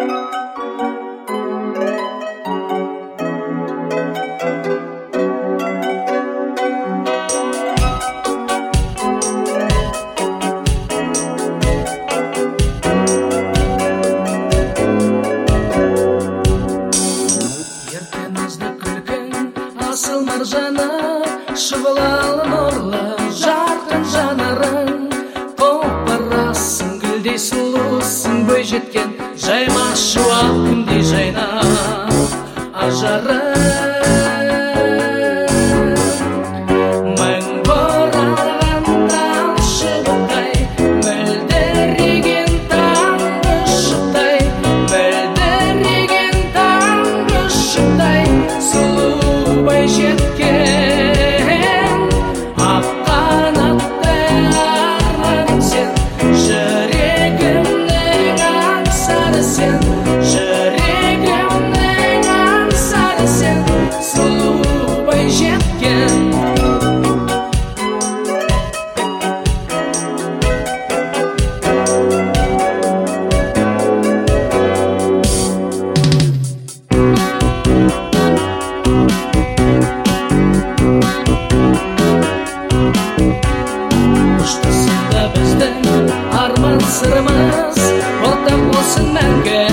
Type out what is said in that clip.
Асыл маржаны, шұғылалы нұрлы, жарқын жанарың, топырасың, гүлдей сұлусың, бой жеткен жайма шуақ күндей жайна ажарың. Мың бораған шыбықтай, мөлдіреген таңғы шықтай, мөлдіреген таңғы шықтай, сұлу бой жеткен ақ қанаттай арманым сен, жүрегімнің аңсары сен, жүрегімнің аңсары сен, сұлу бой жеткен. Ұштасында біздің арман сырымыз, ортақ болсын мәңгі